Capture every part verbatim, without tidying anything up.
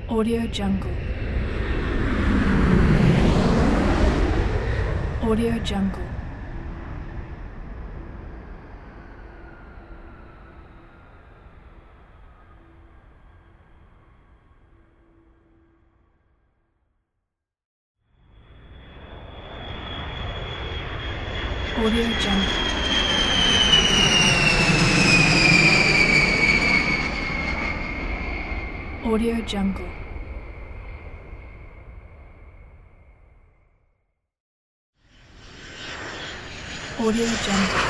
Audio Jungle. Audio Jungle. Audio Jungle. Audio Jungle. Audio Jungle.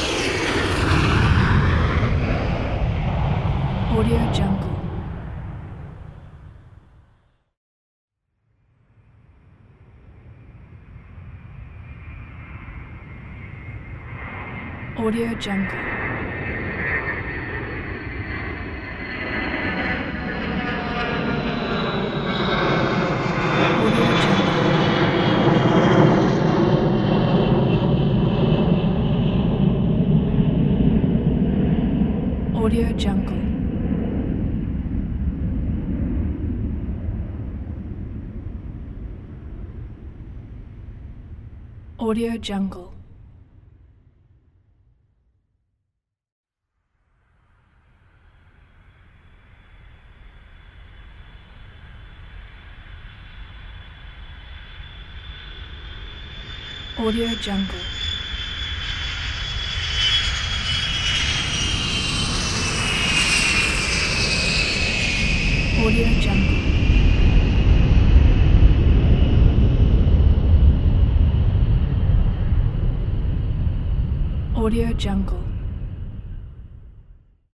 Audio Jungle. Audio Jungle. Audio Jungle. Audio Jungle. Audio Jungle. Audio Jungle. Audio Jungle.